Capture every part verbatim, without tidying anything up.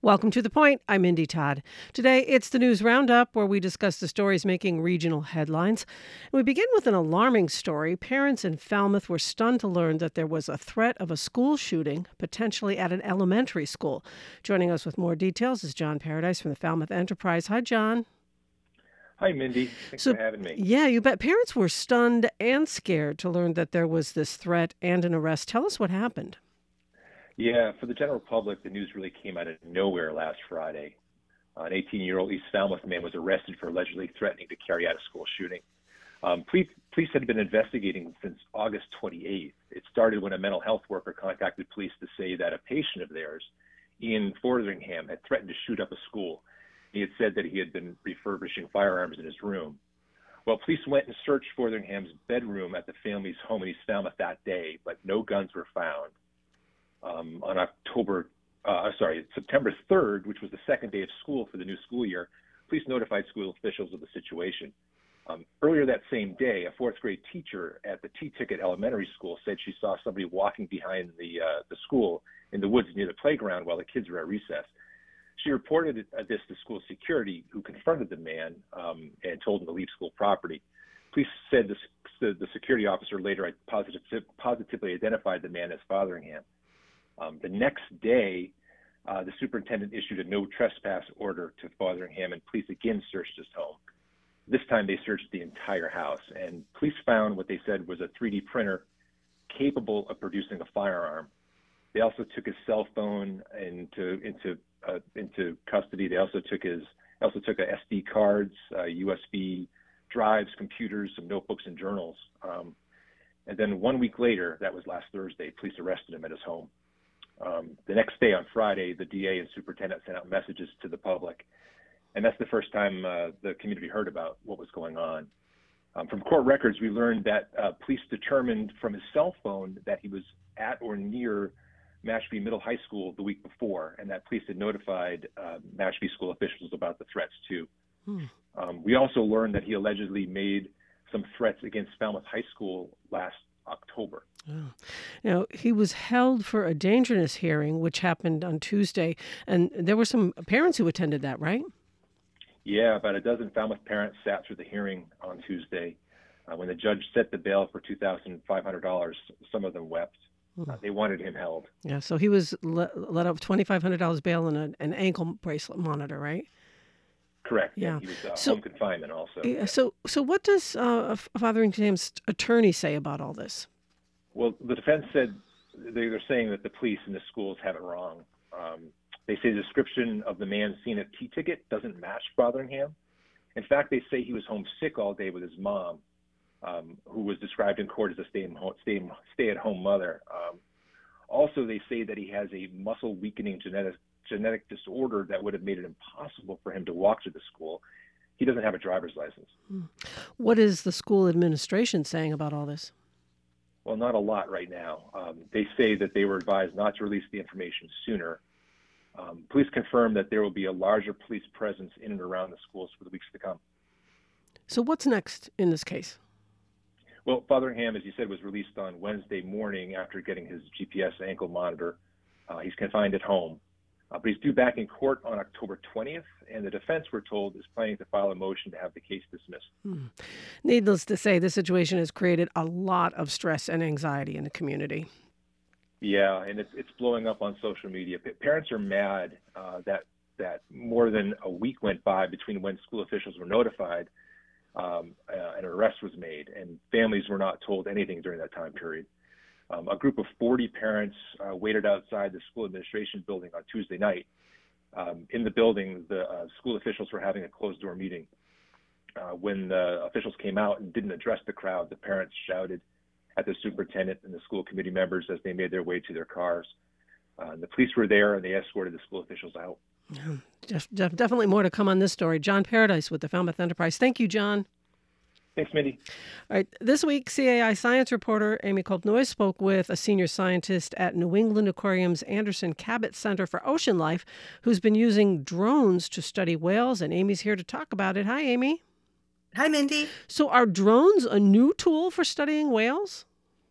Welcome to The Point. I'm Mindy Todd. Today, it's the News Roundup, where we discuss the stories making regional headlines. We begin with an alarming story. Parents in Falmouth were stunned to learn that there was a threat of a school shooting, potentially at an elementary school. Joining us with more details is John Paradise from the Falmouth Enterprise. Hi, John. Hi, Mindy. Thanks So, for having me. yeah, you bet. Parents were stunned and scared to learn that there was this threat and an arrest. Tell us what happened. Yeah, for the general public, the news really came out of nowhere last Friday. An eighteen-year-old East Falmouth man was arrested for allegedly threatening to carry out a school shooting. Um, police, police had been investigating since August twenty-eighth. It started when a mental health worker contacted police to say that a patient of theirs, Ian Fotheringham, had threatened to shoot up a school. He had said that he had been refurbishing firearms in his room. Well, police went and searched Fotheringham's bedroom at the family's home in East Falmouth that day, but no guns were found. Um, on October, uh, sorry, September third, which was the second day of school for the new school year, police notified school officials of the situation. Um, earlier that same day, a fourth grade teacher at the T-Ticket Elementary School said she saw somebody walking behind the uh, the school in the woods near the playground while the kids were at recess. She reported this to school security, who confronted the man um, and told him to leave school property. Police said this, the security officer later positive, positively identified the man as Fotheringham. Um, the next day, uh, the superintendent issued a no trespass order to Fotheringham, and police again searched his home. This time they searched the entire house, and police found what they said was a three D printer capable of producing a firearm. They also took his cell phone into into uh, into custody. They also took his also took a S D cards, uh, U S B drives, computers, some notebooks, and journals. Um, and then one week later, that was last Thursday, police arrested him at his home. Um, the next day, on Friday, the D A and superintendent sent out messages to the public, and that's the first time uh, the community heard about what was going on. Um, from court records, we learned that uh, police determined from his cell phone that he was at or near Mashpee Middle High School the week before, and that police had notified uh, Mashpee school officials about the threats too. Hmm. Um, we also learned that he allegedly made some threats against Falmouth High School last October. Oh. Now, he was held for a dangerousness hearing, which happened on Tuesday, and there were some parents who attended that, right? Yeah, about a dozen Falmouth parents sat through the hearing on Tuesday. Uh, when the judge set the bail for two thousand five hundred dollars, some of them wept. Hmm. Uh, they wanted him held. Yeah, so he was le- let out twenty-five hundred dollars bail and a, an ankle bracelet monitor, right? Correct. Yeah. And he was uh, so, home confinement also. Yeah, so, so what does uh, Fotheringham's attorney say about all this? Well, the defense said they're saying that the police and the schools have it wrong. Um, they say the description of the man seen at T-Ticket doesn't match Fotheringham. In fact, they say he was home sick all day with his mom, um, who was described in court as a stay, stay-at-home mother. Um, also, they say that he has a muscle-weakening genetic, genetic disorder that would have made it impossible for him to walk to the school. He doesn't have a driver's license. What is the school administration saying about all this? Well, not a lot right now. Um, they say that they were advised not to release the information sooner. Um, police confirm that there will be a larger police presence in and around the schools for the weeks to come. So what's next in this case? Well, Fotheringham, as you said, was released on Wednesday morning after getting his G P S ankle monitor. Uh, he's confined at home. Uh, but he's due back in court on October twentieth, and the defense, we're told, is planning to file a motion to have the case dismissed. Hmm. Needless to say, this situation has created a lot of stress and anxiety in the community. Yeah, and it's it's blowing up on social media. P- parents are mad uh, that that more than a week went by between when school officials were notified um, uh, and an arrest was made, and families were not told anything during that time period. Um, a group of forty parents uh, waited outside the school administration building on Tuesday night. Um, in the building, the uh, school officials were having a closed-door meeting. Uh, when the officials came out and didn't address the crowd, the parents shouted at the superintendent and the school committee members as they made their way to their cars. Uh, the police were there, and they escorted the school officials out. Yeah, def- def- definitely more to come on this story. John Paradise with the Falmouth Enterprise. Thank you, John. Thanks, Mindy. All right. This week, C A I science reporter Amy Kolb-Noyes spoke with a senior scientist at New England Aquarium's Anderson Cabot Center for Ocean Life, who's been using drones to study whales, and Amy's here to talk about it. Hi, Amy. Hi, Mindy. So are drones a new tool for studying whales?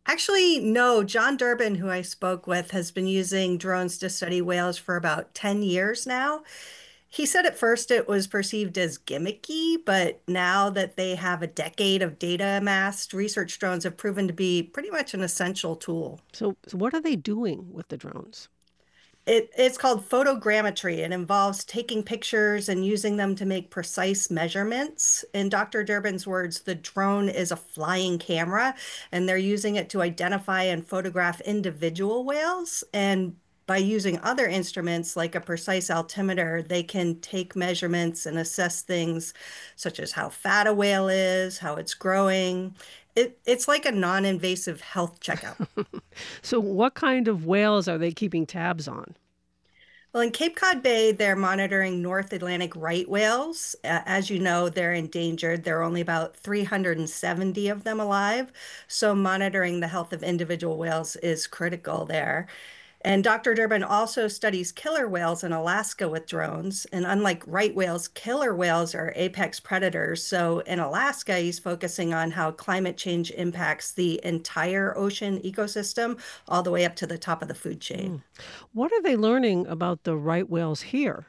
Actually, no. John Durbin, who I spoke with, has been using drones to study whales for about ten years now. He said at first it was perceived as gimmicky, but now that they have a decade of data amassed, research drones have proven to be pretty much an essential tool. So, so what are they doing with the drones? It, it's called photogrammetry. It involves taking pictures and using them to make precise measurements. In doctor Durbin's words, the drone is a flying camera, and they're using it to identify and photograph individual whales. And by using other instruments like a precise altimeter, they can take measurements and assess things such as how fat a whale is, how it's growing. It, it's like a non-invasive health checkup. So, what kind of whales are they keeping tabs on? Well, in Cape Cod Bay, they're monitoring North Atlantic right whales. A- As you know, they're endangered. There are only about three hundred seventy of them alive. So, monitoring the health of individual whales is critical there. And doctor Durbin also studies killer whales in Alaska with drones. And unlike right whales, killer whales are apex predators. So in Alaska, he's focusing on how climate change impacts the entire ocean ecosystem, all the way up to the top of the food chain. Mm. What are they learning about the right whales here?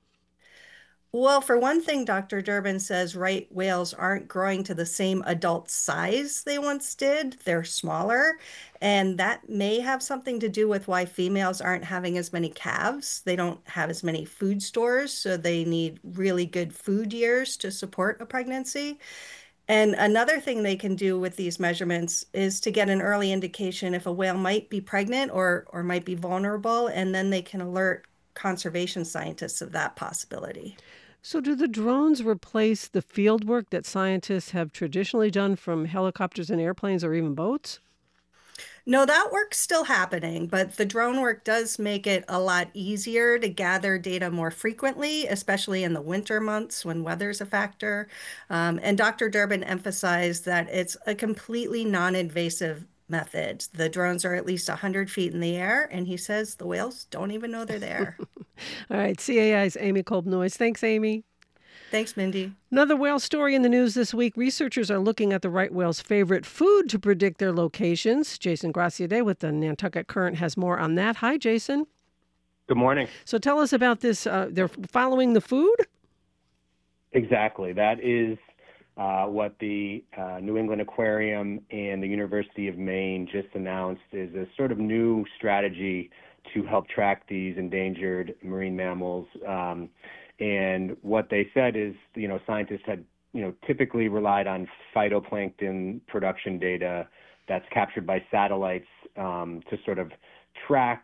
Well, for one thing, doctor Durbin says right whales aren't growing to the same adult size they once did. They're smaller, and that may have something to do with why females aren't having as many calves. They don't have as many food stores, so they need really good food years to support a pregnancy. And another thing they can do with these measurements is to get an early indication if a whale might be pregnant or or might be vulnerable, and then they can alert conservation scientists of that possibility. So, do the drones replace the field work that scientists have traditionally done from helicopters and airplanes or even boats? No, that work's still happening, but the drone work does make it a lot easier to gather data more frequently, especially in the winter months when weather's a factor. Um, and doctor Durbin emphasized that it's a completely non-invasive method. The drones are at least one hundred feet in the air, and he says the whales don't even know they're there. All right, C A I's Amy Kolb-Noyes. Thanks, Amy. Thanks, Mindy. Another whale story in the news this week. Researchers are looking at the right whale's favorite food to predict their locations. Jason Graciade with the Nantucket Current has more on that. Hi, Jason. Good morning. So tell us about this. Uh, they're following the food? Exactly. That is uh, what the uh, New England Aquarium and the University of Maine just announced is a sort of new strategy to help track these endangered marine mammals. Um, and what they said is, you know, scientists had, you know, typically relied on phytoplankton production data that's captured by satellites um, to sort of track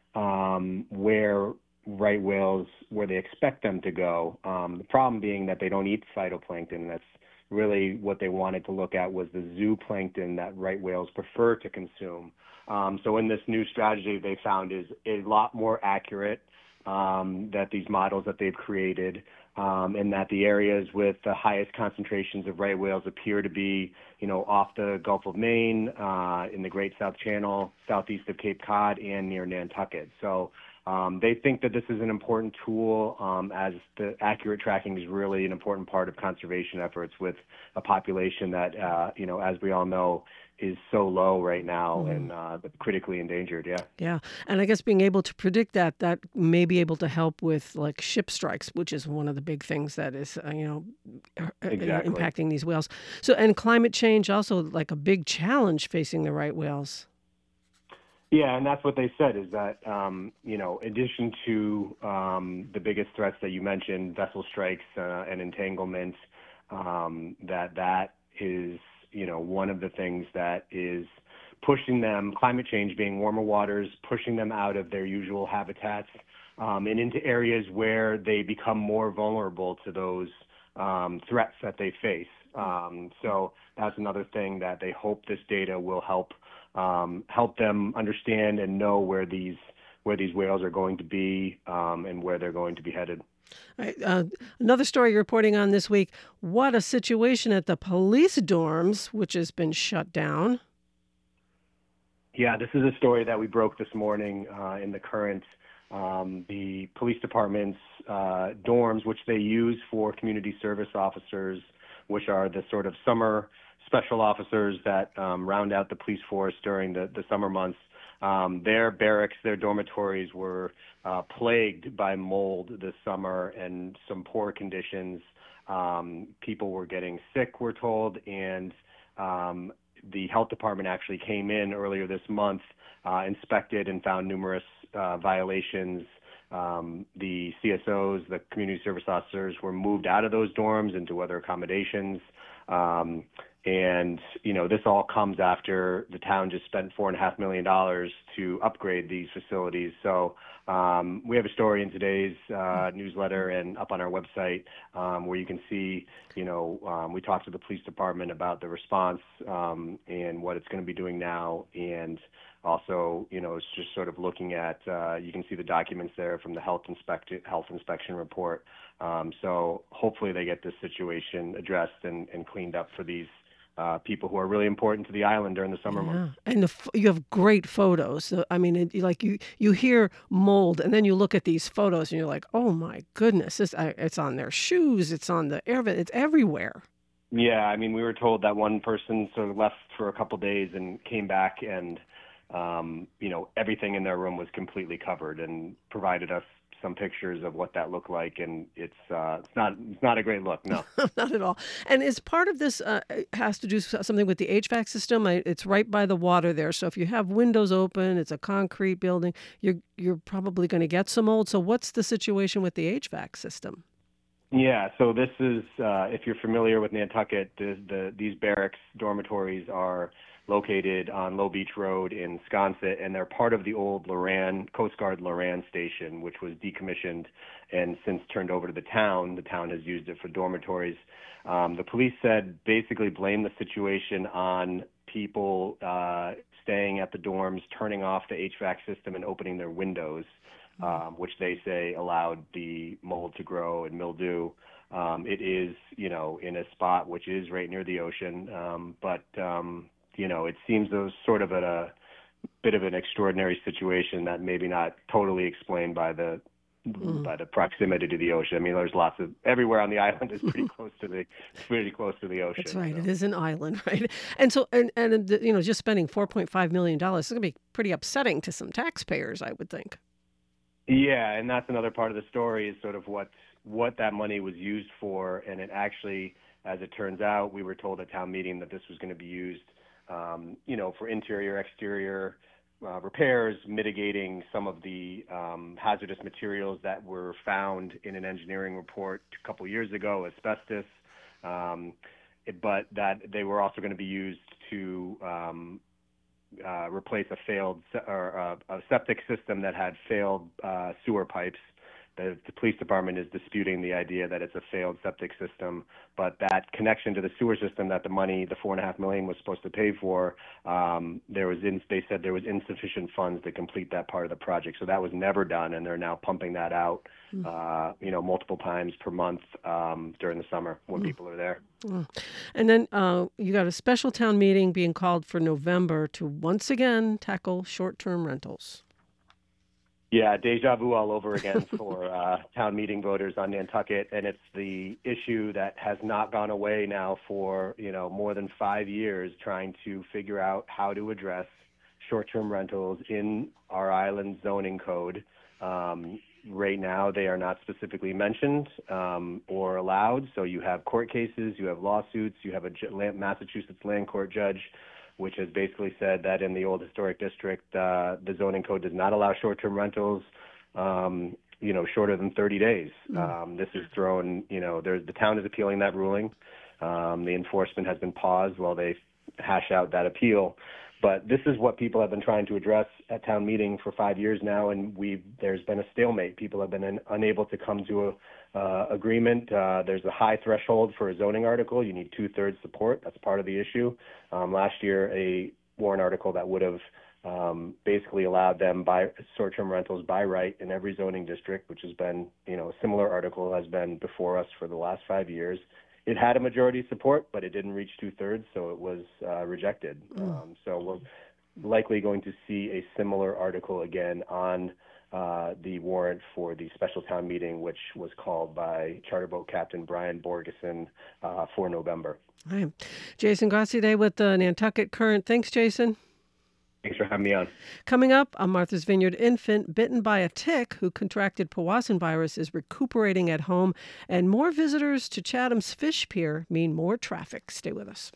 um, where right whales, where they expect them to go. Um, the problem being that they don't eat phytoplankton. That's really what they wanted to look at was the zooplankton that right whales prefer to consume. Um, so in this new strategy, they found is a lot more accurate um, that these models that they've created, um, and that the areas with the highest concentrations of right whales appear to be, you know, off the Gulf of Maine, uh, in the Great South Channel, southeast of Cape Cod, and near Nantucket. So um, they think that this is an important tool, um, as the accurate tracking is really an important part of conservation efforts with a population that, uh, you know, as we all know, is so low right now Mm. and uh, critically endangered. Yeah. Yeah. And I guess being able to predict that, that may be able to help with like ship strikes, which is one of the big things that is, uh, you know, uh, uh, Exactly. impacting these whales. So, and climate change also like a big challenge facing the right whales. Yeah, and that's what they said is that, um, you know, in addition to um, the biggest threats that you mentioned, vessel strikes uh, and entanglement, um, that that is, you know, one of the things that is pushing them, climate change being warmer waters, pushing them out of their usual habitats um, and into areas where they become more vulnerable to those um, threats that they face. Um, so that's another thing that they hope this data will help um, help them understand and know where these where these whales are going to be um, and where they're going to be headed. All right, uh, another story you're reporting on this week. What a situation at the police dorms, which has been shut down. Yeah, this is a story that we broke this morning uh, in the Current. Um, the police department's uh, dorms, which they use for community service officers, which are the sort of summer special officers that um, round out the police force during the, the summer months. Um, their barracks, their dormitories were uh, plagued by mold this summer and some poor conditions. Um, people were getting sick, we're told, and um, the health department actually came in earlier this month, uh, inspected, and found numerous uh, violations. Um, the C S Os, the community service officers, were moved out of those dorms into other accommodations. Um, and, you know, this all comes after the town just spent four and a half million dollars to upgrade these facilities. So um, we have a story in today's uh, newsletter and up on our website um, where you can see, you know, um, we talked to the police department about the response um, and what it's going to be doing now. And also, you know, it's just sort of looking at, uh, you can see the documents there from the health inspect health inspection report. Um, so hopefully they get this situation addressed and, and cleaned up for these uh, people who are really important to the island during the summer Yeah, months. and the, f- you have great photos. So, I mean, it, like you, you hear mold, and then you look at these photos, and you're like, "Oh my goodness! This, I, it's on their shoes, it's on the air vent, it's everywhere." Yeah, I mean, we were told that one person sort of left for a couple days and came back, and um, you know, everything in their room was completely covered, and provided us some pictures of what that looked like, and it's uh, it's not it's not a great look, no. Not at all. And is part of this uh, has to do s- something with the H V A C system? I, it's right by the water there, so if you have windows open, it's a concrete building, you're you're probably going to get some mold. So what's the situation with the H V A C system? Yeah, so this is, uh, if you're familiar with Nantucket, the, the, these barracks dormitories are located on Low Beach Road in Sconset, and they're part of the old Loran, Coast Guard Loran station, which was decommissioned and since turned over to the town. The town has used it for dormitories. Um, the police said basically blame the situation on people uh, staying at the dorms, turning off the H V A C system and opening their windows. Um, which they say allowed the mold to grow and mildew. Um, it is, you know, in a spot which is right near the ocean, um, but, um, you know, it seems those sort of at a bit of an extraordinary situation that maybe not totally explained by the Mm. by the proximity to the ocean. I mean, there's lots of everywhere on the island is pretty close to the pretty close to the ocean. That's right. So. It is an island, right? And so, and and the, you know, just spending four point five million dollars is going to be pretty upsetting to some taxpayers, I would think. Yeah, and that's another part of the story is sort of what what that money was used for, and it actually, as it turns out, we were told at town meeting that this was going to be used, um, you know, for interior, exterior uh, repairs, mitigating some of the um, hazardous materials that were found in an engineering report a couple years ago, asbestos, um, it- but that they were also going to be used to um, Uh, replace a failed se- or uh, a septic system that had failed uh, sewer pipes. The, the police department is disputing the idea that it's a failed septic system, but that connection to the sewer system that the money, the four and a half million, was supposed to pay for, um, there was in, they said there was insufficient funds to complete that part of the project, so that was never done, and they're now pumping that out, Mm. uh, you know, multiple times per month um, during the summer when Mm. people are there. Mm. And then uh, you got a special town meeting being called for November to once again tackle short-term rentals. Yeah, deja vu all over again for uh, town meeting voters on Nantucket, and it's the issue that has not gone away now for, you know, more than five years, trying to figure out how to address short-term rentals in our island zoning code. Um, right now, they are not specifically mentioned um, or allowed, so you have court cases, you have lawsuits, you have a ju- Massachusetts land court judge which has basically said that in the old historic district, uh, the zoning code does not allow short-term rentals, um, you know, shorter than thirty days. Mm. Um, this is thrown, you know, there's, the town is appealing that ruling. Um, the enforcement has been paused while they hash out that appeal. But this is what people have been trying to address at town meeting for five years now, and we've there's been a stalemate. People have been in, unable to come to a uh, agreement. Uh, there's a high threshold for a zoning article. You need two-thirds support. That's part of the issue. Um, last year, a warrant article that would have um, basically allowed them by short-term rentals by right in every zoning district, which has been, you know, a similar article has been before us for the last five years. It had a majority support, but it didn't reach two-thirds, so it was uh, rejected. Mm. Um, so we're likely going to see a similar article again on uh, the warrant for the special town meeting, which was called by charter boat captain Brian Borgeson uh, for November. All right. Jason Gossiday with the Nantucket Current. Thanks, Jason. Thanks for having me on. Coming up, a Martha's Vineyard infant bitten by a tick who contracted Powassan virus is recuperating at home, and more visitors to Chatham's Fish Pier mean more traffic. Stay with us.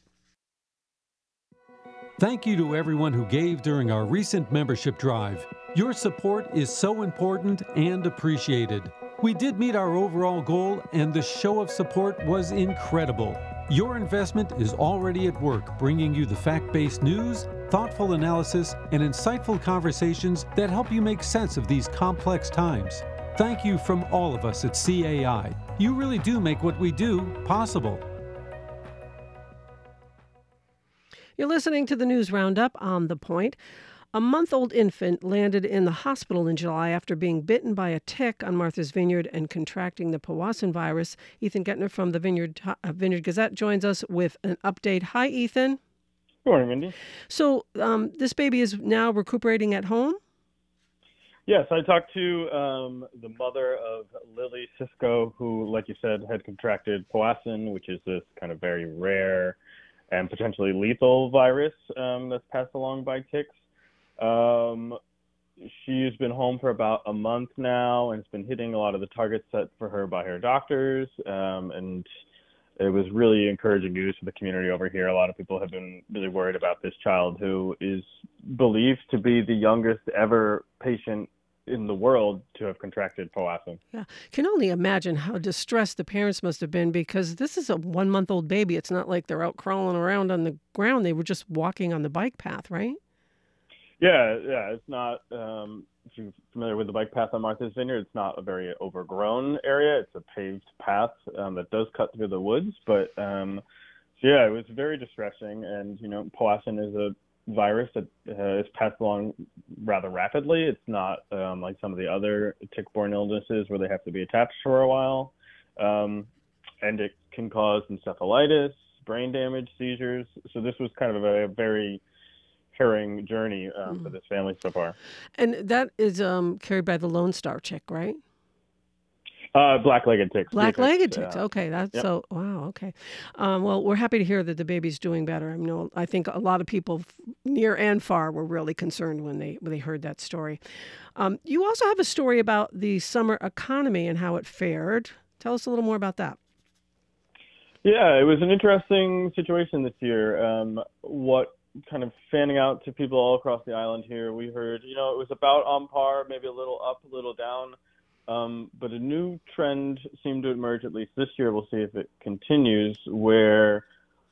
Thank you to everyone who gave during our recent membership drive. Your support is so important and appreciated. We did meet our overall goal, and the show of support was incredible. Your investment is already at work, bringing you the fact-based news, thoughtful analysis, and insightful conversations that help you make sense of these complex times. Thank you from all of us at C A I. You really do make what we do possible. You're listening to the News Roundup on The Point. A month-old infant landed in the hospital in July after being bitten by a tick on Martha's Vineyard and contracting the Powassan virus. Ethan Gettner from the Vineyard, uh, Vineyard Gazette joins us with an update. Hi, Ethan. Good morning, Mindy. So um, this baby is now recuperating at home? Yes, I talked to um, the mother of Lily Cisco, who, like you said, had contracted Powassan, which is this kind of very rare and potentially lethal virus um, that's passed along by ticks. Um, she's been home for about a month now and has been hitting a lot of the targets set for her by her doctors. Um, and it was really encouraging news for the community over here. A lot of people have been really worried about this child, who is believed to be the youngest ever patient in the world to have contracted Powassan. Yeah, can only imagine how distressed the parents must have been, because this is a one-month-old baby. It's not like they're out crawling around on the ground. They were just walking on the bike path, right? Yeah, yeah, it's not, um, if you're familiar with the bike path on Martha's Vineyard, it's not a very overgrown area. It's a paved path um, that does cut through the woods. But, um, so yeah, it was very distressing. And, you know, Powassan is a virus that uh, is passed along rather rapidly. It's not um, like some of the other tick-borne illnesses where they have to be attached for a while. Um, and it can cause encephalitis, brain damage, seizures. So this was kind of a, a very harrowing journey um, mm. for this family so far. And that is um, carried by the Lone Star tick, right? Uh, black-legged ticks. Black-legged ticks. Uh, okay, that's yep. so. Wow. Okay. Um, well, we're happy to hear that the baby's doing better. I know. I think a lot of people near and far were really concerned when they when they heard that story. Um, you also have a story about the summer economy and how it fared. Tell us a little more about that. Yeah, it was an interesting situation this year. Um, what kind of fanning out to people all across the island here, we heard, you know, it was about on par, maybe a little up, a little down. Um, but a new trend seemed to emerge, at least this year. We'll see if it continues, where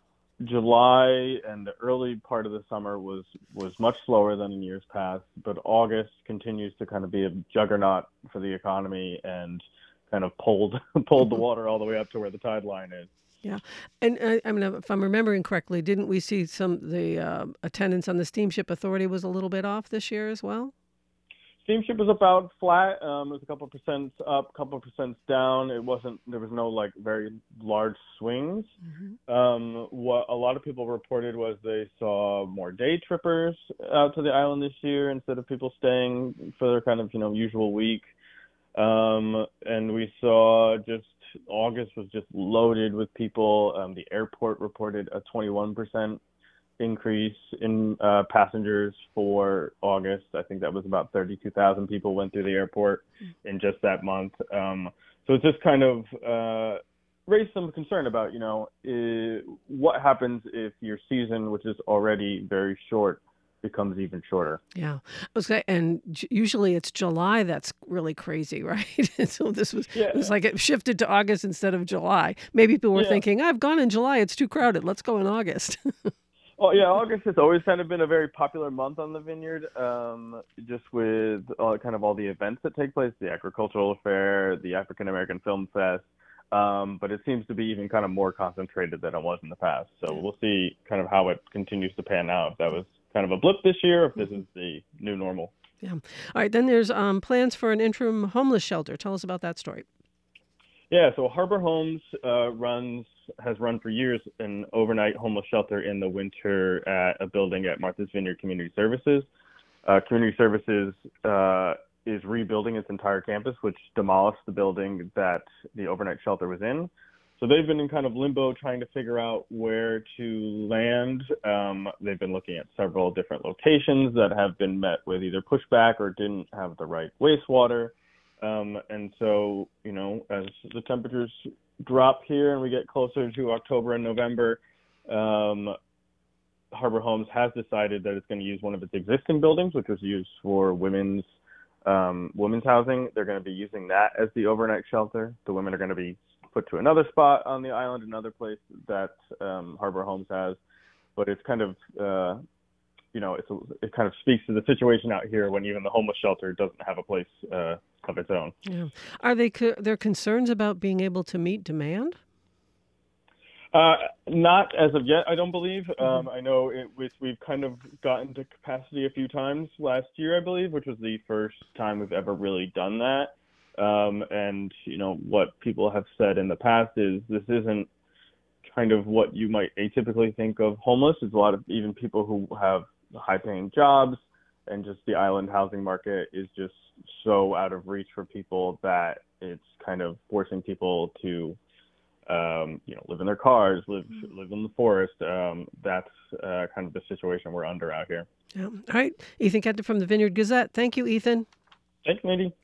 July and the early part of the summer was, was much slower than in years past, but August continues to kind of be a juggernaut for the economy and kind of pulled pulled the water all the way up to where the tide line is. Yeah. And uh, I mean, if I'm remembering correctly, didn't we see some, the uh, attendance on the Steamship Authority was a little bit off this year as well? Steamship was about flat. Um, it was a couple of percent up, a couple of percent down. It wasn't, there was no like very large swings. Mm-hmm. Um, what a lot of people reported was they saw more day trippers out to the island this year instead of people staying for their kind of, you know, usual week. Um, and we saw just August was just loaded with people. Um, the airport reported a twenty-one percent increase in uh, passengers for August. I think that was about thirty-two thousand people went through the airport in just that month. Um, so it's just kind of uh, raised some concern about, you know, uh, what happens if your season, which is already very short, becomes even shorter. Yeah. Okay. And usually it's July that's really crazy, right? And so this was, yeah. It was like it shifted to August instead of July. Maybe people were yeah. thinking, I've gone in July, it's too crowded, let's go in August. Well, yeah, August has always kind of been a very popular month on the Vineyard, um, just with uh, kind of all the events that take place, the Agricultural Fair, the African American Film Fest, um, but it seems to be even kind of more concentrated than it was in the past. So we'll see kind of how it continues to pan out. If that was kind of a blip this year, if this is the new normal. Yeah. All right, then there's um, plans for an interim homeless shelter. Tell us about that story. Yeah, so Harbor Homes uh, runs has run for years an overnight homeless shelter in the winter at a building at Martha's Vineyard Community Services. Uh, Community Services uh, is rebuilding its entire campus, which demolished the building that the overnight shelter was in. So they've been in kind of limbo trying to figure out where to land. Um, they've been looking at several different locations that have been met with either pushback or didn't have the right wastewater. Um, and so, you know, as the temperatures drop here and we get closer to October and November, um, Harbor Homes has decided that it's going to use one of its existing buildings, which was used for women's um, women's housing. They're going to be using that as the overnight shelter. The women are going to be put to another spot on the island, another place that um, Harbor Homes has. But it's kind of, uh, you know, it's a, it kind of speaks to the situation out here when even the homeless shelter doesn't have a place uh, of its own. Yeah. Are they co- there concerns about being able to meet demand? Uh, not as of yet, I don't believe. Um, I know it was, we've kind of gotten to capacity a few times last year, I believe, which was the first time we've ever really done that. Um, and, you know, what people have said in the past is this isn't kind of what you might atypically think of homeless. It's a lot of even people who have high-paying jobs, and just the island housing market is just so out of reach for people that it's kind of forcing people to Um, you know, live in their cars, live live in the forest. Um, that's uh, kind of the situation we're under out here. Yeah. All right. Ethan Kenter from the Vineyard Gazette. Thank you, Ethan. Thanks, Mandy.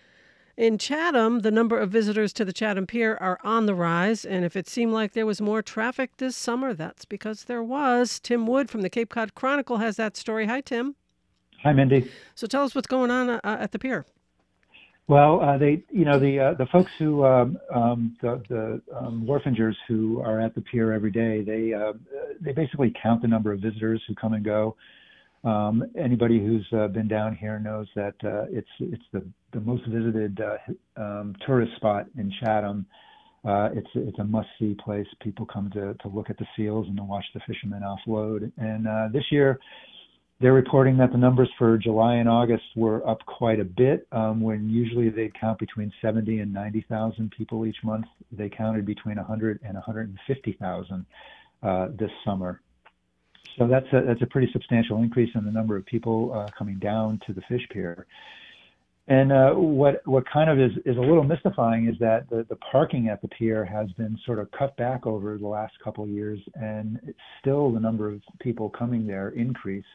In Chatham, the number of visitors to the Chatham Pier are on the rise, and if it seemed like there was more traffic this summer, that's because there was. Tim Wood from the Cape Cod Chronicle has that story. Hi, Tim. Hi, Mindy. So tell us what's going on uh, at the pier. Well, uh, they, you know, the uh, the folks who um, um, the the um, wharfingers who are at the pier every day, they uh, they basically count the number of visitors who come and go. Um, anybody who's uh, been down here knows that uh, it's it's the, the most visited uh, um, tourist spot in Chatham. Uh, it's it's a must-see place. People come to to look at the seals and to watch the fishermen offload. And uh, this year, they're reporting that the numbers for July and August were up quite a bit. Um, when usually they count between seventy and ninety thousand people each month, they counted between one hundred and one hundred fifty thousand uh, this summer. So that's a, that's a pretty substantial increase in the number of people uh, coming down to the fish pier. And uh, what what kind of is, is a little mystifying is that the, the parking at the pier has been sort of cut back over the last couple of years, and it's still the number of people coming there increase.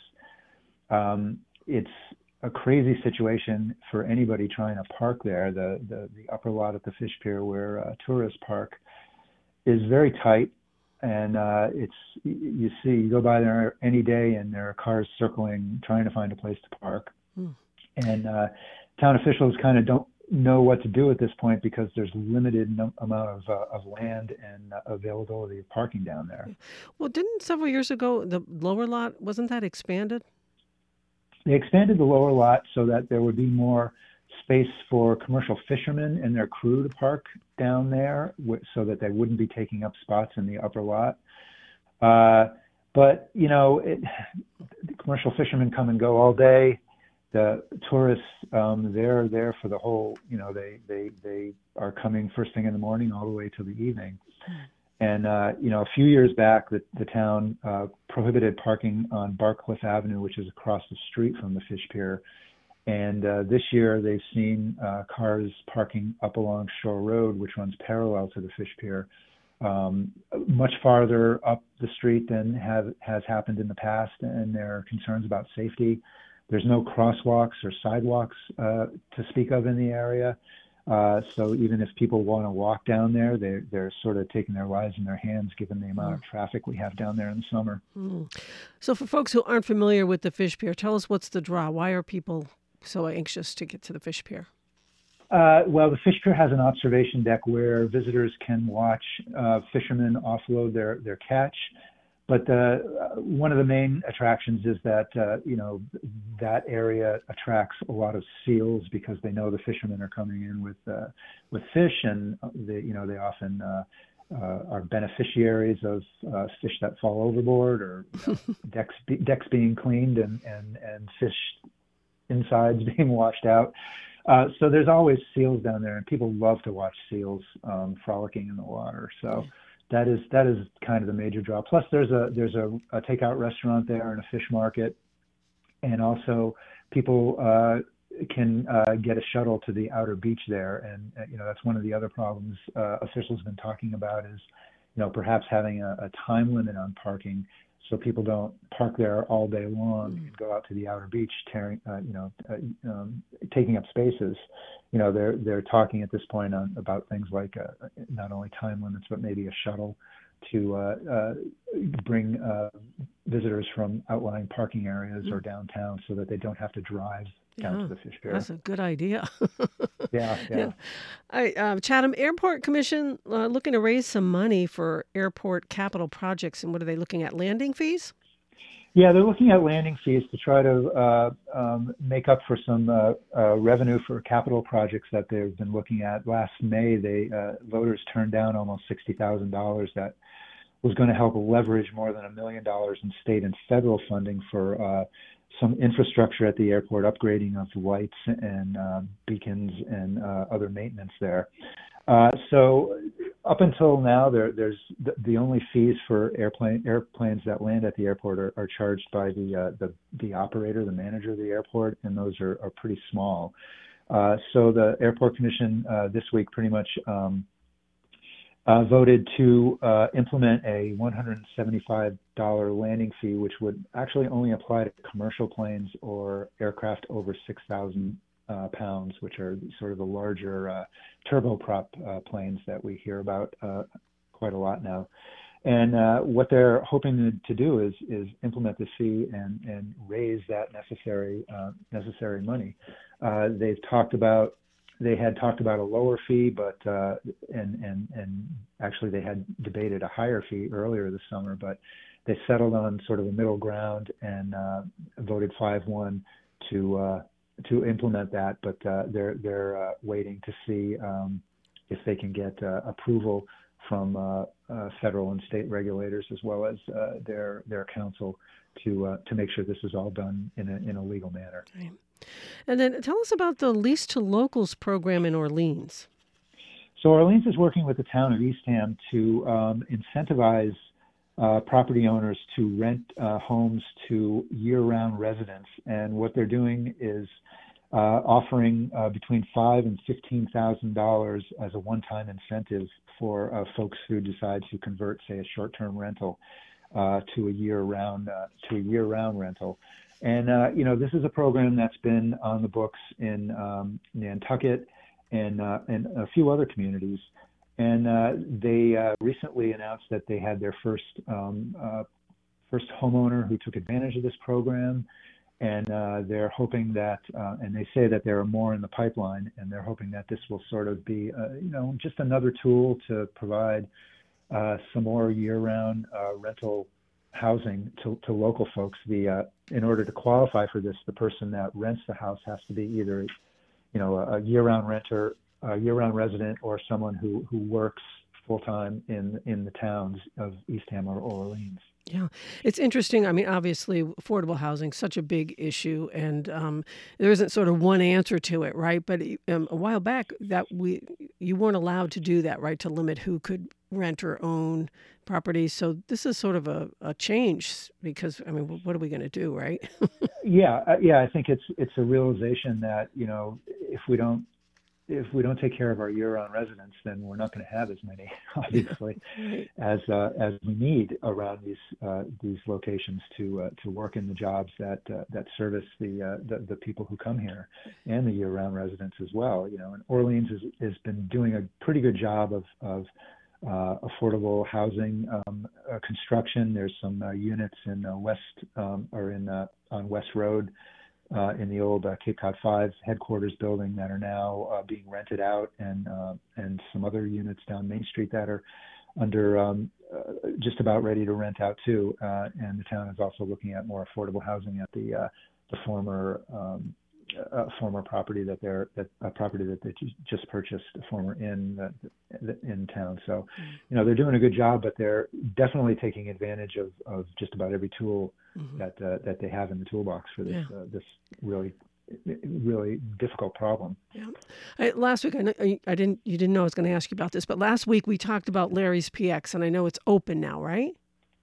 Um, it's a crazy situation for anybody trying to park there. The, the, the upper lot at the fish pier where uh, tourists park is very tight. And uh, it's you see, you go by there any day, and there are cars circling, trying to find a place to park. Mm. And uh, town officials kind of don't know what to do at this point because there's limited no- amount of uh, of land and uh, availability of parking down there. Well, didn't several years ago the lower lot, wasn't that expanded? They expanded the lower lot so that there would be more space for commercial fishermen and their crew to park down there, so that they wouldn't be taking up spots in the upper lot. Uh, but, you know, it, the commercial fishermen come and go all day. The tourists, um, they're there for the whole, you know, they, they, they are coming first thing in the morning all the way to the evening. And, uh, you know, a few years back, the, the town uh, prohibited parking on Barcliff Avenue, which is across the street from the fish pier. And uh, this year, they've seen uh, cars parking up along Shore Road, which runs parallel to the fish pier, um, much farther up the street than have, has happened in the past. And there are concerns about safety. There's no crosswalks or sidewalks uh, to speak of in the area. Uh, so even if people want to walk down there, they're, they're sort of taking their lives in their hands given the amount of traffic we have down there in the summer. Mm. So for folks who aren't familiar with the fish pier, tell us what's the draw? Why are people so anxious to get to the fish pier? Uh, well, the fish pier has an observation deck where visitors can watch uh, fishermen offload their, their catch. But uh, one of the main attractions is that, uh, you know, that area attracts a lot of seals because they know the fishermen are coming in with uh, with fish, and they, you know, they often uh, uh, are beneficiaries of uh, fish that fall overboard, or you know, decks be, decks being cleaned and, and, and fish insides being washed out. Uh, so there's always seals down there, and people love to watch seals um, frolicking in the water. So. Yeah. That is that is kind of the major draw. Plus, there's a there's a, a takeout restaurant there and a fish market, and also people uh, can uh, get a shuttle to the outer beach there. And, uh, you know, that's one of the other problems uh, officials have been talking about is, you know, perhaps having a, a time limit on parking so people don't park there all day long mm. and go out to the outer beach, tearing, uh, you know, uh, um, taking up spaces. You know, they're they're talking at this point on about things like uh, not only time limits, but maybe a shuttle to uh, uh, bring uh, visitors from outlying parking areas mm. or downtown so that they don't have to drive down yeah, to the fish pier. That's a good idea. yeah, yeah. yeah. I, um, Chatham Airport Commission uh, looking to raise some money for airport capital projects. And what are they looking at? Landing fees? Yeah, they're looking at landing fees to try to uh, um, make up for some uh, uh, revenue for capital projects that they've been looking at. Last May, they uh, voters turned down almost sixty thousand dollars that was going to help leverage more than a million dollars in state and federal funding for uh, some infrastructure at the airport, upgrading of lights and uh, beacons and uh, other maintenance there. Uh, so up until now, there, there's the, the only fees for airplane airplanes that land at the airport are, are charged by the, uh, the the operator, the manager of the airport, and those are, are pretty small. Uh, so the Airport Commission uh, this week pretty much um, uh, voted to uh, implement a one hundred seventy-five dollars landing fee, which would actually only apply to commercial planes or aircraft over six thousand Uh, pounds, which are sort of the larger uh, turboprop uh, planes that we hear about uh, quite a lot now. And uh, what they're hoping to, to do is is implement this fee and and raise that necessary uh, necessary money. Uh, they've talked about they had talked about a lower fee, but uh, and and and actually they had debated a higher fee earlier this summer, but they settled on sort of a middle ground and uh, voted five one to. Uh, to implement that, but uh, they're they're uh, waiting to see um, if they can get uh, approval from uh, uh, federal and state regulators as well as uh, their their council to uh, to make sure this is all done in a in a legal manner. Okay. And then tell us about the Lease to Locals program in Orleans. So Orleans is working with the town of Eastham to um, incentivize Uh, property owners to rent uh, homes to year-round residents, and what they're doing is uh, offering uh, between five and fifteen thousand dollars as a one-time incentive for uh, folks who decide to convert, say, a short-term rental uh, to a year-round uh, to a year-round rental. And uh, you know, this is a program that's been on the books in um, Nantucket and uh, and a few other communities. And uh, they uh, recently announced that they had their first um, uh, first homeowner who took advantage of this program, and uh, they're hoping that, uh, and they say that there are more in the pipeline, and they're hoping that this will sort of be, uh, you know, just another tool to provide uh, some more year-round uh, rental housing to, to local folks. The uh, in order to qualify for this, the person that rents the house has to be either, you know, a, a year-round renter, a year-round resident, or someone who, who works full-time in in the towns of Eastham or Orleans. Yeah, it's interesting. I mean, obviously, affordable housing is such a big issue, and um, there isn't sort of one answer to it, right? But um, a while back, that we you weren't allowed to do that, right? To limit who could rent or own properties. So this is sort of a, a change because, I mean, what are we going to do, right? yeah, uh, yeah. I think it's it's a realization that, you know, if we don't if we don't take care of our year-round residents, then we're not going to have as many, obviously, right. as uh, as we need around these uh, these locations to uh, to work in the jobs that uh, that service the, uh, the the people who come here and the year-round residents as well. You know, and Orleans has has been doing a pretty good job of of uh, affordable housing um, uh, construction. There's some uh, units in uh, West um, or in uh, on West Road. Uh, in the old uh, Cape Cod Five headquarters building that are now uh, being rented out, and uh, and some other units down Main Street that are under um, uh, just about ready to rent out too. Uh, and the town is also looking at more affordable housing at the uh, the former um, uh, former property that they're that a property that they just purchased, a former inn that, that in town. So, you know, they're doing a good job, but they're definitely taking advantage of, of just about every tool mm-hmm. that uh, that they have in the toolbox for this yeah. uh, this really really difficult problem. Yeah. I, last week, I, know, I, I didn't you didn't know I was going to ask you about this, but last week we talked about Larry's P X, and I know it's open now, right?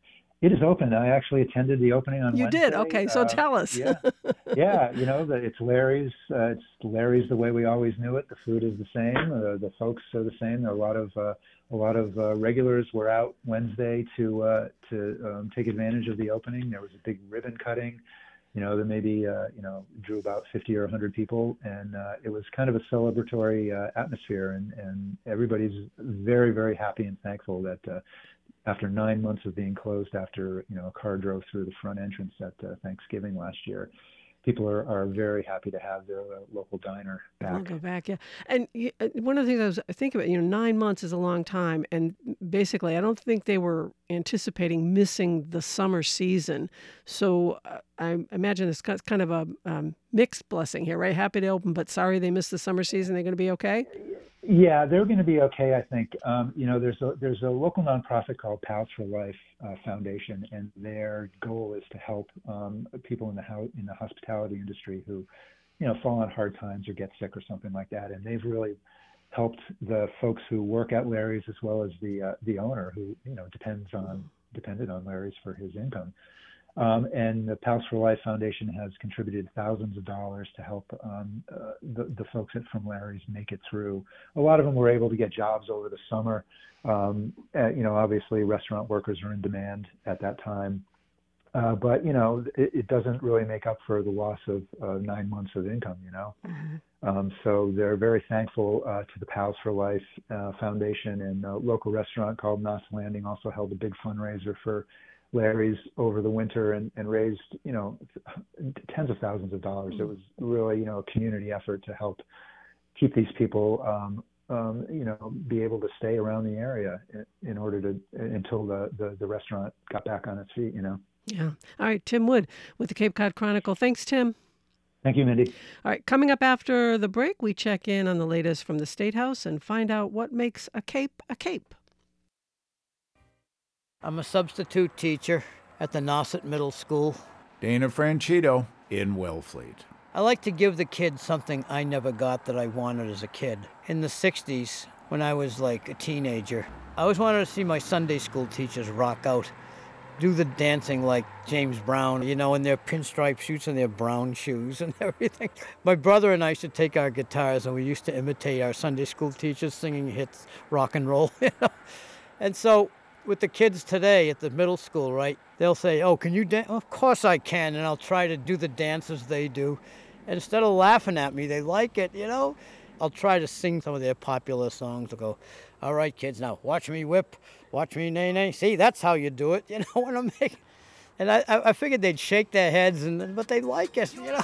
It is open. I actually attended the opening on You Wednesday. did? Okay, so Uh, tell us. yeah, yeah. You know, the, it's Larry's. Uh, it's Larry's the way we always knew it. The food is the same. Uh, the folks are the same. There are a lot of uh, a lot of uh, regulars were out Wednesday to uh, to um, take advantage of the opening. There was a big ribbon cutting. You know, there maybe uh, you know drew about fifty or one hundred people, and uh, it was kind of a celebratory uh, atmosphere, and and everybody's very very happy and thankful that. Uh, after nine months of being closed after, you know, a car drove through the front entrance at uh, Thanksgiving last year, people are, are very happy to have their uh, local diner back. We'll go back, yeah. And you, uh, one of the things I was thinking about, you know, nine months is a long time. And basically, I don't think they were anticipating missing the summer season. So uh, I imagine it's kind of a um, mixed blessing here, right? Happy to open, but sorry they missed the summer season. They're going to be okay? Yeah, they're going to be okay, I think. Um, you know, there's a there's a local nonprofit called Pals for Life uh, Foundation, and their goal is to help um, people in the ho- in the hospitality industry who, you know, fall on hard times or get sick or something like that. And they've really helped the folks who work at Larry's as well as the uh, the owner who, you know, depends on depended on Larry's for his income. Um, and the Pals for Life Foundation has contributed thousands of dollars to help um, uh, the, the folks at from Larry's make it through. A lot of them were able to get jobs over the summer. Um, uh, you know, obviously restaurant workers are in demand at that time. Uh, but, you know, it, it doesn't really make up for the loss of uh, nine months of income, you know. Mm-hmm. Um, so they're very thankful uh, to the Pals for Life uh, Foundation, and a local restaurant called Knott's Landing also held a big fundraiser for Larry's over the winter and, and raised, you know, tens of thousands of dollars. Mm-hmm. It was really, you know, a community effort to help keep these people, um, um, you know, be able to stay around the area in, in order to, until the, the, the restaurant got back on its feet, you know. Yeah. All right. Tim Wood with the Cape Cod Chronicle. Thanks, Tim. Thank you, Mindy. All right. Coming up after the break, we check in on the latest from the State House and find out what makes a cape a cape. I'm a substitute teacher at the Nauset Middle School. Dana Franchito in Wellfleet. I like to give the kids something I never got that I wanted as a kid. In the sixties, when I was like a teenager, I always wanted to see my Sunday school teachers rock out, do the dancing like James Brown, you know, in their pinstripe suits and their brown shoes and everything. My brother and I used to take our guitars and we used to imitate our Sunday school teachers singing hits, rock and roll, you know. And so with the kids today at the middle school, right, they'll say, oh, can you dance? Of course I can, and I'll try to do the dances they do. And instead of laughing at me, they like it, you know. I'll try to sing some of their popular songs. I'll go, all right, kids, now watch me whip, watch me nay-nay. See, that's how you do it, you know what I'm making. And I, I figured they'd shake their heads, and but they like it, you know.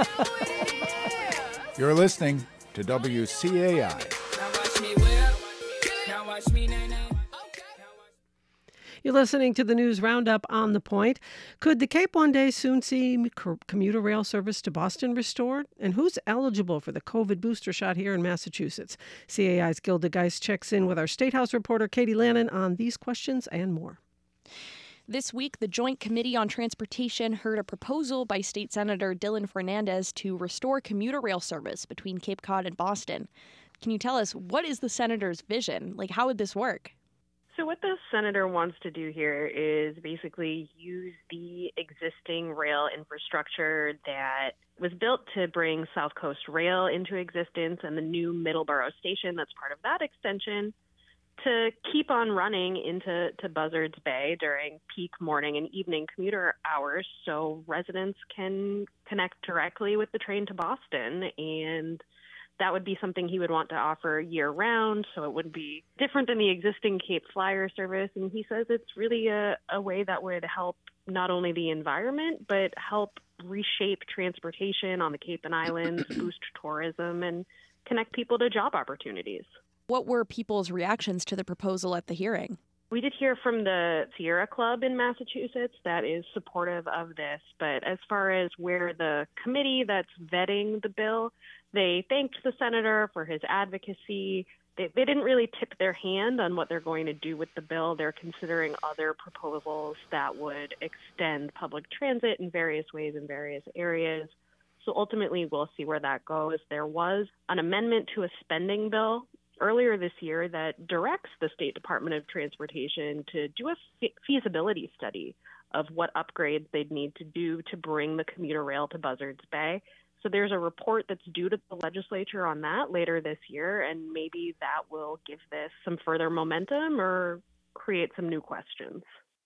You're listening to W C A I. Now watch me whip, now watch me nay-nay. You're listening to the News Roundup on The Point. Could the Cape one day soon see commuter rail service to Boston restored? And who's eligible for the COVID booster shot here in Massachusetts? C A I's Gilda Geist checks in with our State House reporter Katie Lannon on these questions and more. This week, the Joint Committee on Transportation heard a proposal by State Senator Dylan Fernandez to restore commuter rail service between Cape Cod and Boston. Can you tell us, what is the senator's vision? Like, how would this work? So what the senator wants to do here is basically use the existing rail infrastructure that was built to bring South Coast Rail into existence and the new Middleborough station that's part of that extension to keep on running into to Buzzards Bay during peak morning and evening commuter hours so residents can connect directly with the train to Boston. And that would be something he would want to offer year-round, so it would be different than the existing Cape Flyer service. And he says it's really a, a way that would help not only the environment, but help reshape transportation on the Cape and Islands, boost tourism, and connect people to job opportunities. What were people's reactions to the proposal at the hearing? We did hear from the Sierra Club in Massachusetts that is supportive of this, but as far as where the committee that's vetting the bill, they thanked the senator for his advocacy. They, they didn't really tip their hand on what they're going to do with the bill. They're considering other proposals that would extend public transit in various ways in various areas. So ultimately, we'll see where that goes. There was an amendment to a spending bill earlier this year that directs the State Department of Transportation to do a fe- feasibility study of what upgrades they'd need to do to bring the commuter rail to Buzzards Bay. So there's a report that's due to the legislature on that later this year, and maybe that will give this some further momentum or create some new questions.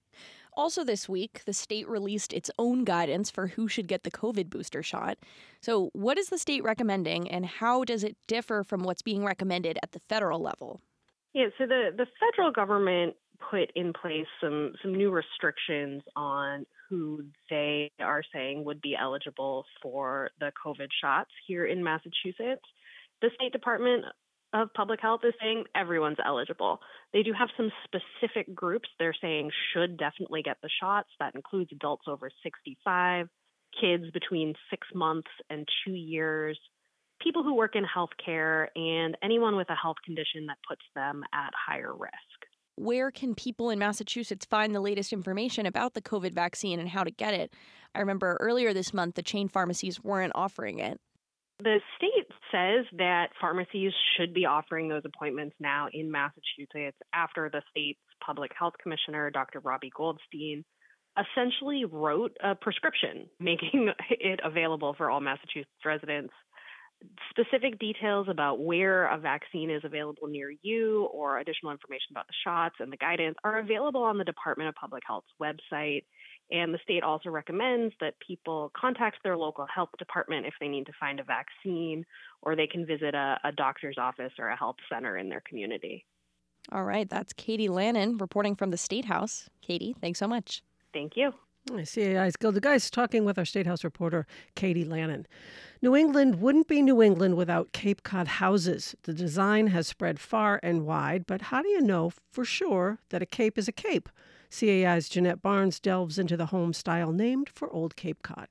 Also this week, the state released its own guidance for who should get the COVID booster shot. So what is the state recommending, and how does it differ from what's being recommended at the federal level? Yeah, so the, the federal government put in place some, some new restrictions on who they are saying would be eligible for the COVID shots here in Massachusetts. The State Department of Public Health is saying everyone's eligible. They do have some specific groups they're saying should definitely get the shots. That includes adults over sixty-five, kids between six months and two years, people who work in healthcare, and anyone with a health condition that puts them at higher risk. Where can people in Massachusetts find the latest information about the COVID vaccine and how to get it? I remember earlier this month, the chain pharmacies weren't offering it. The state says that pharmacies should be offering those appointments now in Massachusetts after the state's public health commissioner, Doctor Robbie Goldstein, essentially wrote a prescription making it available for all Massachusetts residents. Specific details about where a vaccine is available near you or additional information about the shots and the guidance are available on the Department of Public Health's website. And the state also recommends that people contact their local health department if they need to find a vaccine, or they can visit a, a doctor's office or a health center in their community. All right, that's Katie Lannon reporting from the State House. Katie, thanks so much. Thank you. C A I's Gilda Geist talking with our State House reporter, Katie Lannon. New England wouldn't be New England without Cape Cod houses. The design has spread far and wide, but how do you know for sure that a cape is a cape? C A I's Jeanette Barnes delves into the home style named for Old Cape Cod.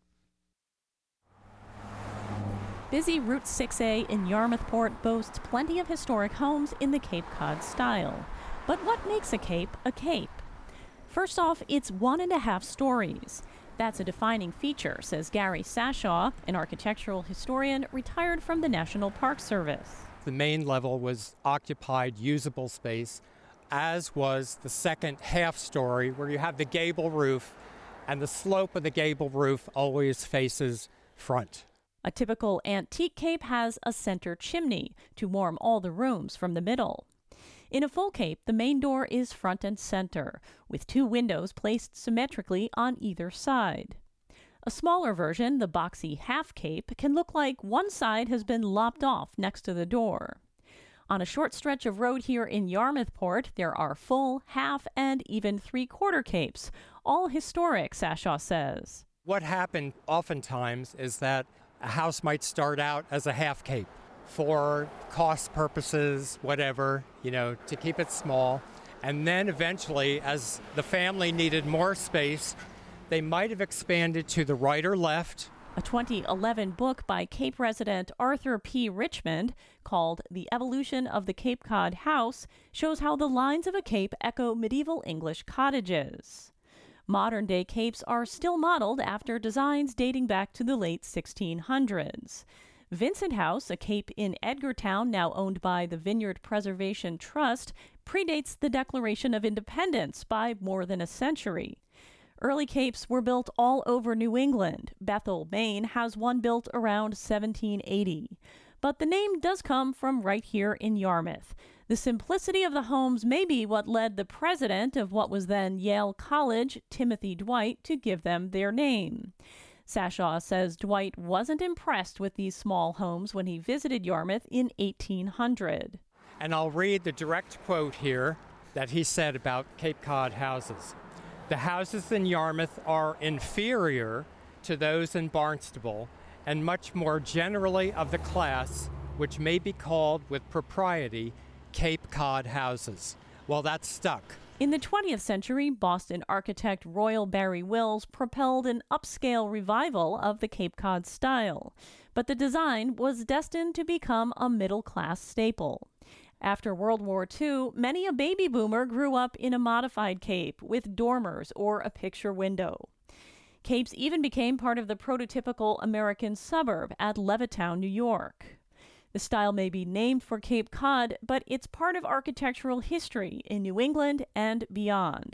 Busy Route six A in Yarmouthport boasts plenty of historic homes in the Cape Cod style. But what makes a cape a cape? First off, it's one and a half stories. That's a defining feature, says Gary Sashaw, an architectural historian retired from the National Park Service. The main level was occupied usable space, as was the second half story, where you have the gable roof, and the slope of the gable roof always faces front. A typical antique cape has a center chimney to warm all the rooms from the middle. In a full cape, the main door is front and center, with two windows placed symmetrically on either side. A smaller version, the boxy half cape, can look like one side has been lopped off next to the door. On a short stretch of road here in Yarmouthport, there are full, half, and even three-quarter capes, all historic, Sashaw says. What happened oftentimes is that a house might start out as a half cape for cost purposes, whatever, you know, to keep it small. And then eventually, as the family needed more space, they might have expanded to the right or left. A twenty eleven book by Cape resident Arthur P. Richmond, called The Evolution of the Cape Cod House, shows how the lines of a cape echo medieval English cottages. Modern-day capes are still modeled after designs dating back to the late sixteen hundreds. Vincent House, a cape in Edgartown now owned by the Vineyard Preservation Trust, predates the Declaration of Independence by more than a century. Early capes were built all over New England. Bethel, Maine has one built around seventeen eighty. But the name does come from right here in Yarmouth. The simplicity of the homes may be what led the president of what was then Yale College, Timothy Dwight, to give them their name. Sashaw says Dwight wasn't impressed with these small homes when he visited Yarmouth in eighteen hundred. And I'll read the direct quote here that he said about Cape Cod houses. The houses in Yarmouth are inferior to those in Barnstable and much more generally of the class which may be called with propriety Cape Cod houses. Well, that stuck. In the twentieth century, Boston architect Royal Barry Wills propelled an upscale revival of the Cape Cod style, but the design was destined to become a middle-class staple. After World War Two, many a baby boomer grew up in a modified cape with dormers or a picture window. Capes even became part of the prototypical American suburb at Levittown, New York. The style may be named for Cape Cod, but it's part of architectural history in New England and beyond.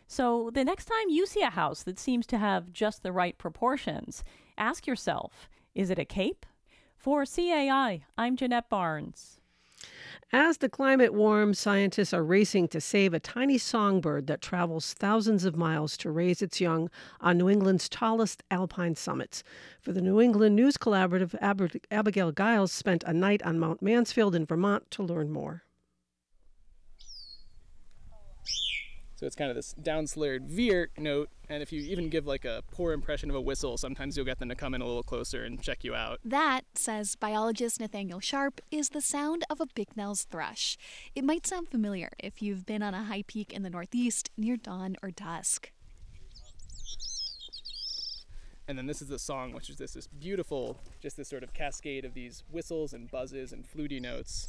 So the next time you see a house that seems to have just the right proportions, ask yourself, is it a cape? For C A I, I'm Jeanette Barnes. As the climate warms, scientists are racing to save a tiny songbird that travels thousands of miles to raise its young on New England's tallest alpine summits. For the New England News Collaborative, Ab- Abigail Giles spent a night on Mount Mansfield in Vermont to learn more. So it's kind of this down-slurred veer note, and if you even give like a poor impression of a whistle, sometimes you'll get them to come in a little closer and check you out. That, says biologist Nathaniel Sharp, is the sound of a Bicknell's thrush. It might sound familiar if you've been on a high peak in the Northeast near dawn or dusk. And then this is the song, which is this, this beautiful, just this sort of cascade of these whistles and buzzes and fluty notes.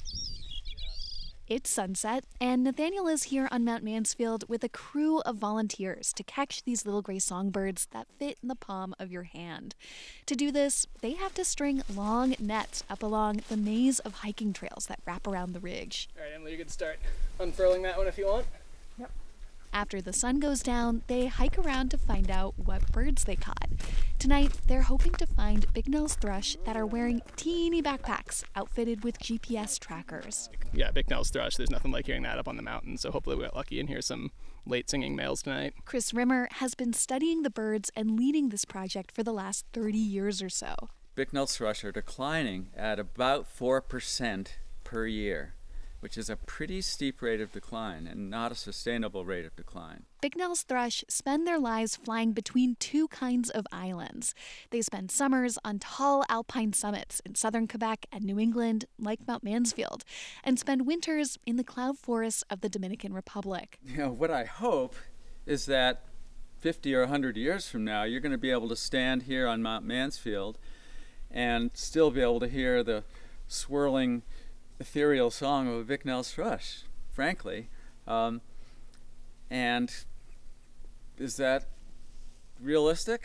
It's sunset, and Nathaniel is here on Mount Mansfield with a crew of volunteers to catch these little gray songbirds that fit in the palm of your hand. To do this, they have to string long nets up along the maze of hiking trails that wrap around the ridge. All right, Emily, you can start unfurling that one if you want. Yep. After the sun goes down, they hike around to find out what birds they caught. Tonight, they're hoping to find Bicknell's thrush that are wearing teeny backpacks outfitted with G P S trackers. Yeah, Bicknell's thrush, there's nothing like hearing that up on the mountain, so hopefully we got lucky and hear some late singing males tonight. Chris Rimmer has been studying the birds and leading this project for the last thirty years or so. Bicknell's thrush are declining at about four percent per year, which is a pretty steep rate of decline and not a sustainable rate of decline. Bicknell's thrush spend their lives flying between two kinds of islands. They spend summers on tall alpine summits in southern Quebec and New England, like Mount Mansfield, and spend winters in the cloud forests of the Dominican Republic. You know, what I hope is that fifty or one hundred years from now, you're going to be able to stand here on Mount Mansfield and still be able to hear the swirling ethereal song of a Bicknell's thrush, frankly. Um, and is that realistic?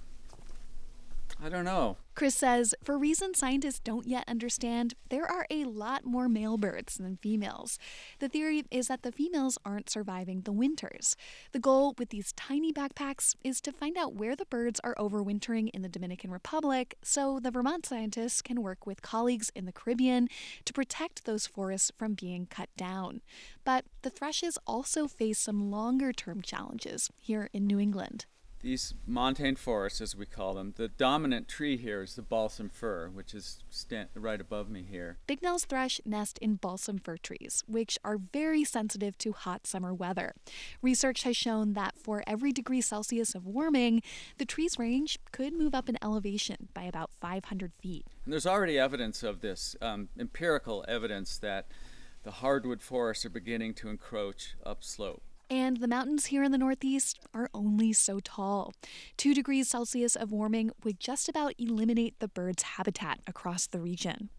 I don't know. Chris says, for reasons scientists don't yet understand, there are a lot more male birds than females. The theory is that the females aren't surviving the winters. The goal with these tiny backpacks is to find out where the birds are overwintering in the Dominican Republic, so the Vermont scientists can work with colleagues in the Caribbean to protect those forests from being cut down. But the thrushes also face some longer-term challenges here in New England. These montane forests, as we call them, the dominant tree here is the balsam fir, which is stand- right above me here. Bicknell's thrush nest in balsam fir trees, which are very sensitive to hot summer weather. Research has shown that for every degree Celsius of warming, the tree's range could move up in elevation by about five hundred feet. And there's already evidence of this, um, empirical evidence that the hardwood forests are beginning to encroach upslope. And the mountains here in the Northeast are only so tall. Two degrees Celsius of warming would just about eliminate the birds' habitat across the region.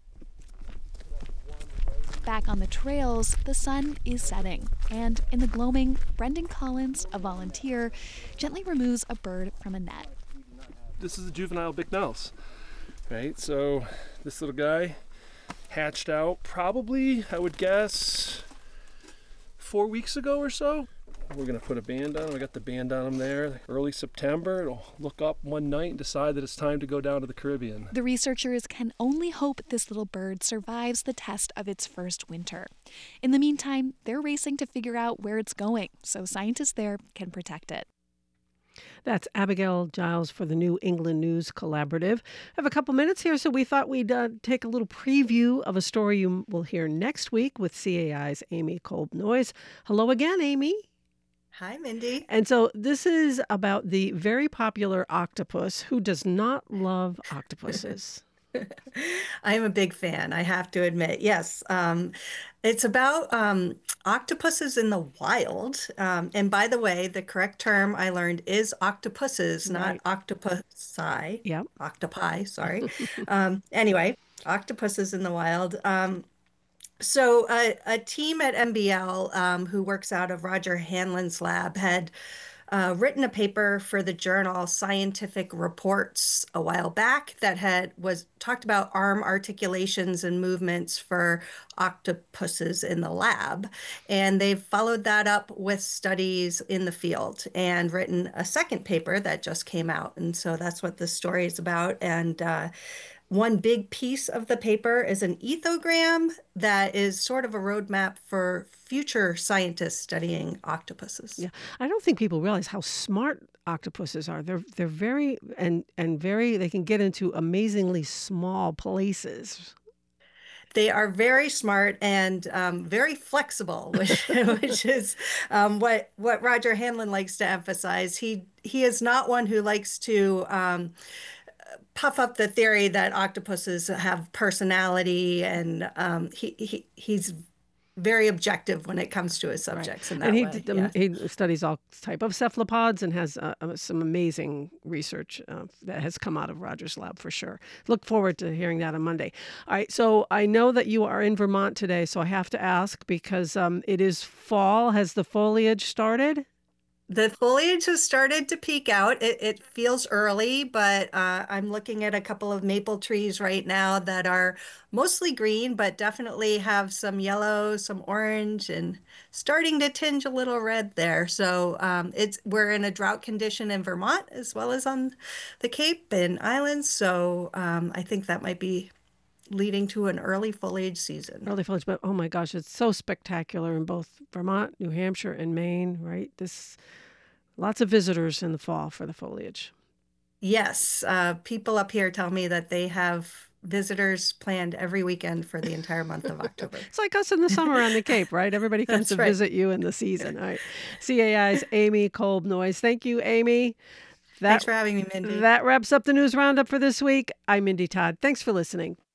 Back on the trails, the sun is setting, and in the gloaming, Brendan Collins, a volunteer, gently removes a bird from a net. This is a juvenile Bicknell's, right? So this little guy hatched out probably, I would guess, four weeks ago or so. We're gonna put a band on him. I got the band on him there. Early September, it'll look up one night and decide that it's time to go down to the Caribbean. The researchers can only hope this little bird survives the test of its first winter. In the meantime, they're racing to figure out where it's going so scientists there can protect it. That's Abigail Giles for the New England News Collaborative. I have a couple minutes here, so we thought we'd uh, take a little preview of a story you will hear next week with C A I's Amy Kolb-Noyes. Hello again, Amy. Hi, Mindy. And so this is about the very popular octopus. Who does not love octopuses? I'm a big fan, I have to admit. Yes. Um, it's about um, octopuses in the wild. Um, and by the way, the correct term I learned is octopuses, not Right. octopusi. Yep. Octopi, sorry. um, anyway, octopuses in the wild. Um, so a, a team at M B L um, who works out of Roger Hanlon's lab had uh, written a paper for the journal Scientific Reports a while back that had was talked about arm articulations and movements for octopuses in the lab. And they've followed that up with studies in the field and written a second paper that just came out. And so that's what this story is about. And uh, one big piece of the paper is an ethogram that is sort of a roadmap for future scientists studying octopuses. Yeah, I don't think people realize how smart octopuses are. They're they're very and and very. They can get into amazingly small places. They are very smart and um, very flexible, which, which is um, what what Roger Hanlon likes to emphasize. He he is not one who likes to Um, puff up the theory that octopuses have personality, and um, he, he he's very objective when it comes to his subjects. Right. In that and he, way. d- Yeah. he studies all type of cephalopods and has uh, uh, some amazing research uh, that has come out of Roger's lab for sure. Look forward to hearing that on Monday. All right, so I know that you are in Vermont today, so I have to ask because um, it is fall. Has the foliage started? The foliage has started to peek out. It, it feels early, but uh, I'm looking at a couple of maple trees right now that are mostly green, but definitely have some yellow, some orange, and starting to tinge a little red there. So um, it's we're in a drought condition in Vermont as well as on the Cape and islands. So um, I think that might be leading to an early foliage season. Early foliage, but oh my gosh, it's so spectacular in both Vermont, New Hampshire, and Maine, right? This lots of visitors in the fall for the foliage. Yes, uh, people up here tell me that they have visitors planned every weekend for the entire month of October. It's like us in the summer on the Cape, right? Everybody comes That's to right. visit you in the season. All right. C A I's Amy Kolb Noyes. Thank you, Amy. That, Thanks for having me, Mindy. That wraps up the News Roundup for this week. I'm Mindy Todd. Thanks for listening.